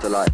like.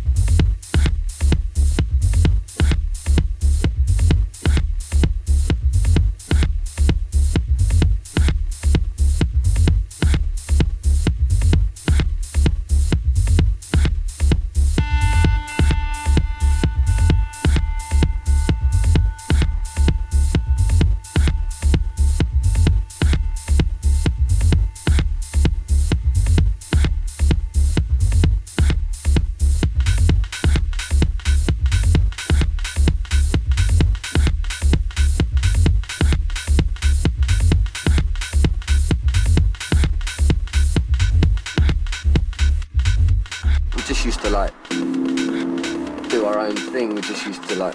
Used to like do our own thing. We just used to like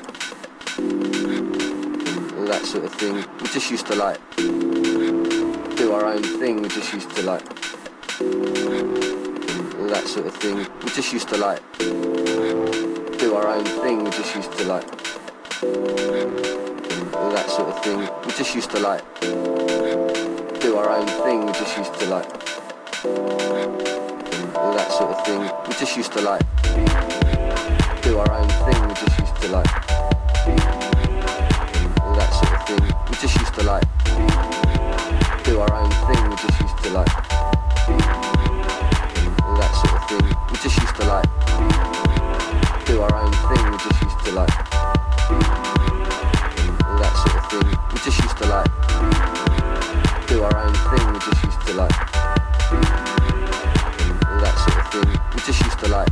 all that sort of thing. We just used to like do our own thing. We just used to like all that sort of thing. We just used to like do our own thing. We just used to like all that sort of thing. We just used to like do our own thing. We just used to like all that sort of thing. We just used to like do our own thing. We just used to like all that sort of thing. We just used to like do our own thing. We just used to like all that sort of thing. We just used to like do our own thing. We just used to like all that sort of thing. We just used to like do our own thing. We just used to like that sort of thing. We just used to like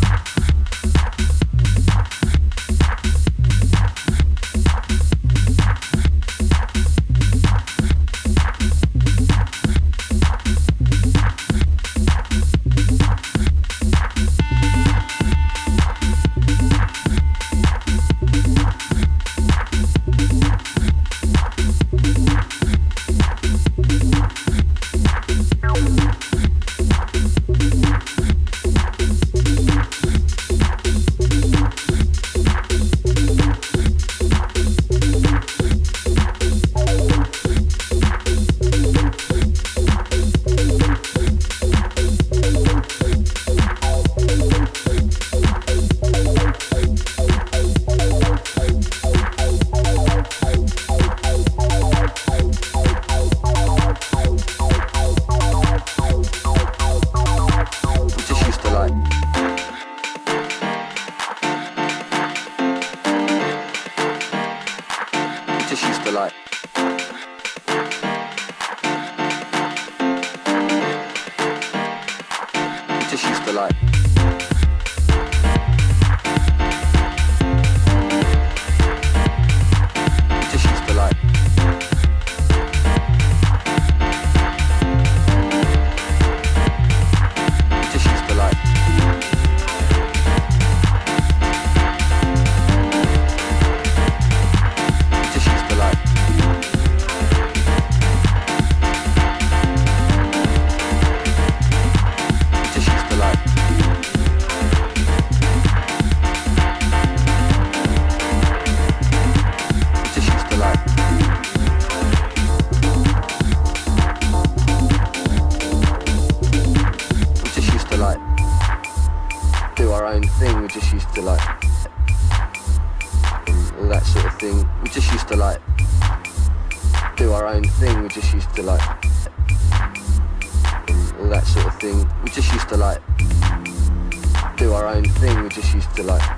do our own thing. We just used to like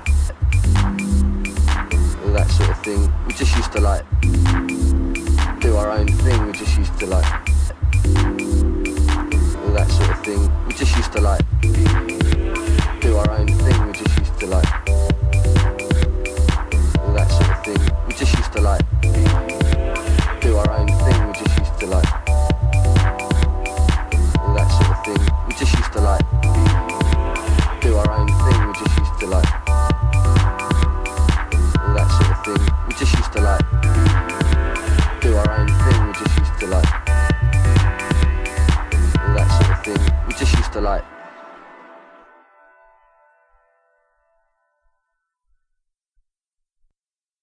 all that sort of thing. We just used to like do our own thing. We just used to like all that sort of thing. We just used to like do our own thing.